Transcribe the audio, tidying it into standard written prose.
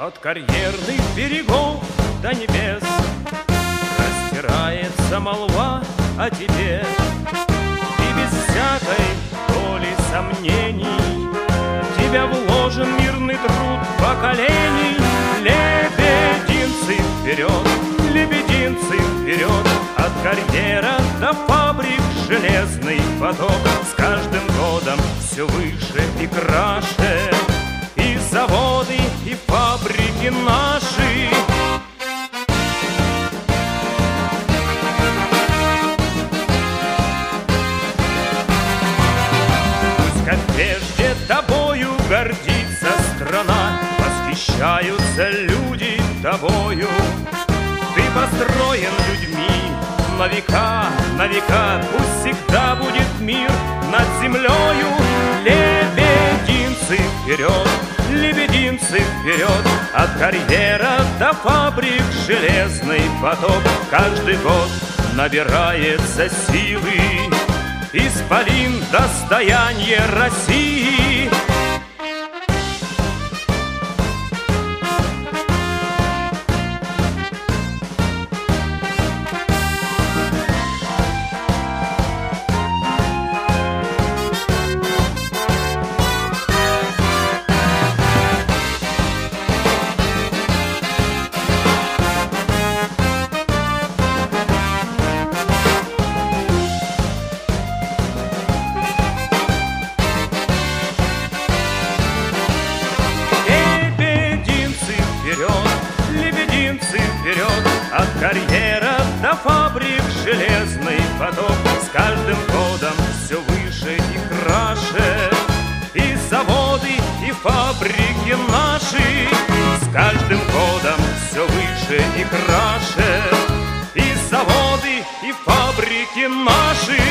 От карьерных берегов до небес простирается молва о тебе, и без всякой доли сомнений в тебя вложен мирный труд поколений. Лебединцы вперед, лебединцы вперед, от карьера до фабрик железный поток. С каждым годом все выше и краше, и заводы, и фабрики наши. Пусть как прежде тобою гордится страна, восхищаются люди тобою. Ты построен людьми на века, на века. Пусть всегда будет мир над землею. Лебединцы вперед, лебединцы вперед, от карьера до фабрик железный поток. Каждый год набирается силы, исполин достояние России. Лебединцы вперед, от карьера до фабрик железный поток. С каждым годом все выше и краше, и заводы, и фабрики наши. С каждым годом все выше и краше, и заводы, и фабрики наши.